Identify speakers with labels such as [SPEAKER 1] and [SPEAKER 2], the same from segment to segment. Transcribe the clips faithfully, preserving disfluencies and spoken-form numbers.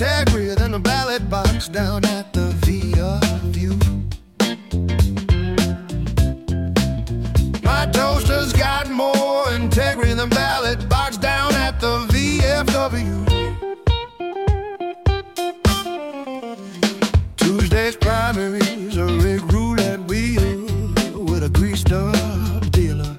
[SPEAKER 1] integrier than the ballot box down at the Via View. My toaster's got more integrity than ballot box down at the V F W. Tuesday's primaries a rigged roulette wheel with a greased up dealer.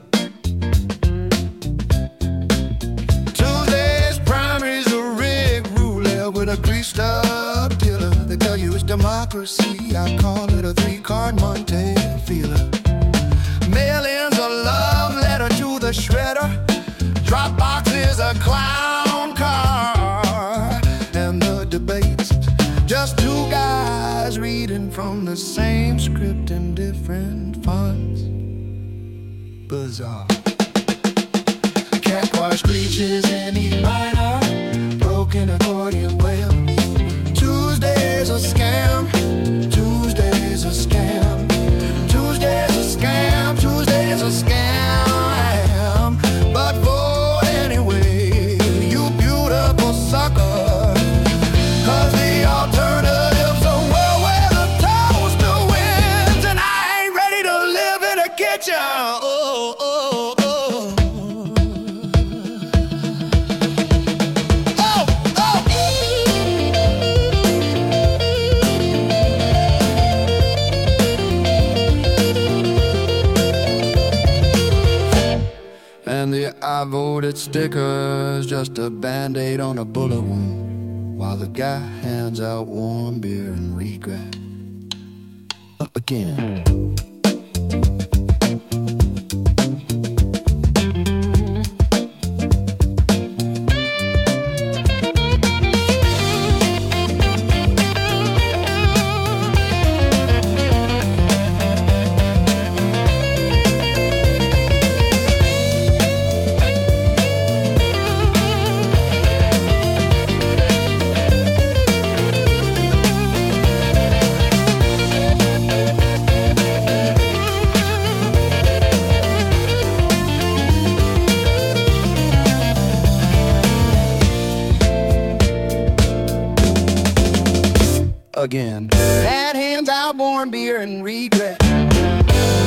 [SPEAKER 1] Tuesday's primaries a rigged roulette with a greased up dealer. They tell you it's democracy, I call it a three-card Monte feeler. Mail-in's a love letter to the shredder. Dropbox is a clown car. And the debates, just two guys reading from the same script in different fonts. Bizarre. Cat car screeches in E minor, broken accordion wail. Tuesday's a scam, Tuesday's a scam, Tuesday's a scam, Tuesday's a scam. But for anyway, you beautiful sucker, 'cause the alternative's a world where the toaster wins, and I ain't ready to live in a kitchen. Oh, oh, oh. Oh, oh. And the I voted sticker's just a band-aid on a bullet wound, while the guy hands out warm beer and regret. Up again. Again. That hands out warm beer and regret.